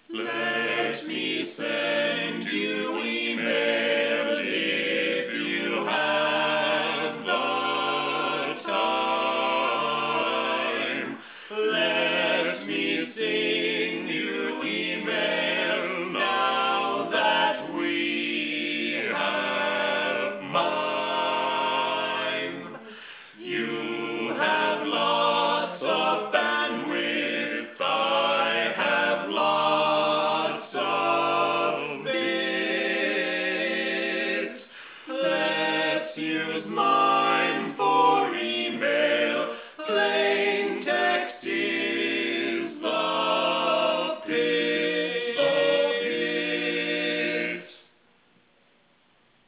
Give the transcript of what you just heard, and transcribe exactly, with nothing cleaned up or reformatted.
Let me send you email if you have the time. Let me sing you email now that we have mine. You have lots of bandwidth, I have lots of bits. Let's use mine for email. Let's